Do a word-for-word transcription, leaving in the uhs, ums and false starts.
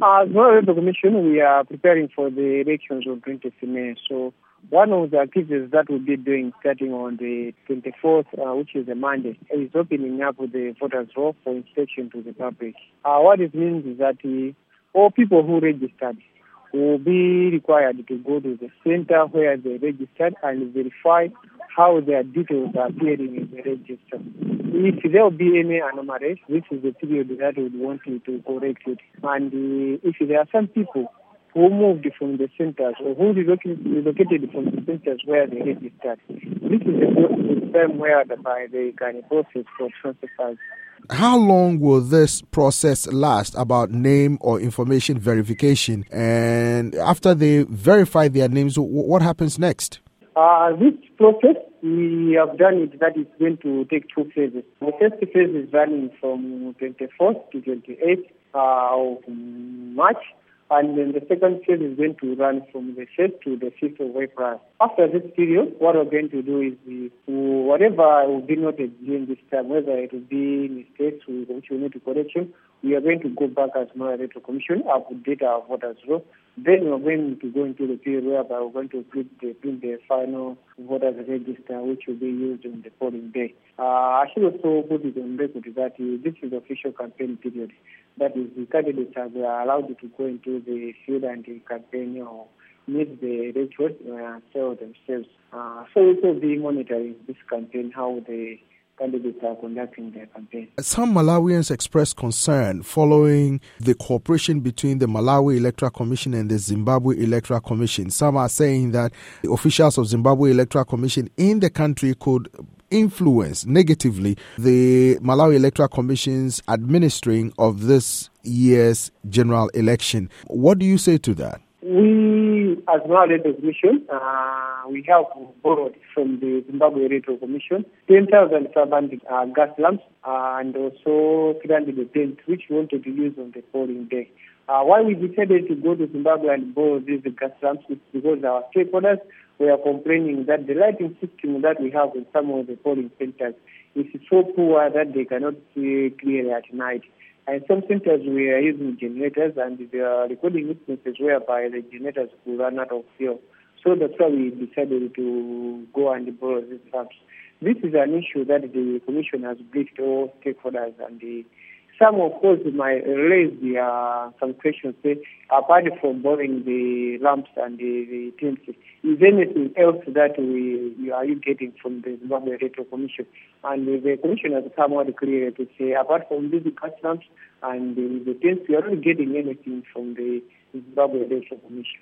As well as the Commission, we are preparing for the elections on twentieth of May. So one of the activities that we'll be doing starting on the twenty-fourth, uh, which is a Monday, is opening up the voters' roll for inspection to the public. Uh, what it means is that uh, all people who registered will be required to go to the center where they registered and verify how their details are appearing in the register. If there will be any anomalies, this is the period that we would want you to correct it. And uh, if there are some people who moved from the centers or who relocated, relocated from the centers where they registered, this is the time where they can process for transfers. How long will this process last about name or information verification? And after they verify their names, what happens next? Uh, this process, we have done it that is going to take two phases. The first phase is running from twenty-fourth to twenty-eighth uh, of March. And then the second phase is going to run from the first to the fifth of April. After this period, what we're going to do is the, whatever will be noted during this time, whether it will be mistakes which we need to correction, we are going to go back as Malawi Electoral Commission, update our voters roll. Then we're going to go into the period whereby we're going to print the, print the final voters register, which will be used on the polling day. Uh, I should also put it on record that uh, this is the official campaign period. That is, the candidates are allowed to go into the field and the campaign or meet the electorate and sell themselves. Uh, so it will be monitoring this campaign, how the candidates are conducting their campaign. Some Malawians expressed concern following the cooperation between the Malawi Electoral Commission and the Zimbabwe Electoral Commission. Some are saying that the officials of Zimbabwe Electoral Commission in the country could influence negatively the Malawi Electoral Commission's administering of this year's general election. What do you say to that? We, as Malawi Electoral Commission, uh, we have borrowed from the Zimbabwe Electoral Commission ten thousand five hundred uh, gas lamps uh, and also three hundred tents, which we wanted to use on the polling day. Uh, why we decided to go to Zimbabwe and borrow these gas lamps is because our stakeholders were complaining that the lighting system that we have in some of the polling centers is so poor that they cannot see clearly at night. And some centers we are using generators, and there are recording instances whereby the generators will run out of fuel. So that's why we decided to go and borrow these lamps. This is an issue that the Commission has briefed all stakeholders, and the some, of course, might raise the, uh, some questions, say, apart from borrowing the lamps and the, the tents, is there anything else that we, we are you getting from the Zimbabwe Electoral Commission? And the, the Commission has come out clear to say, apart from these gas lamps and the, the tents, we are not getting anything from the Zimbabwe Electoral Commission.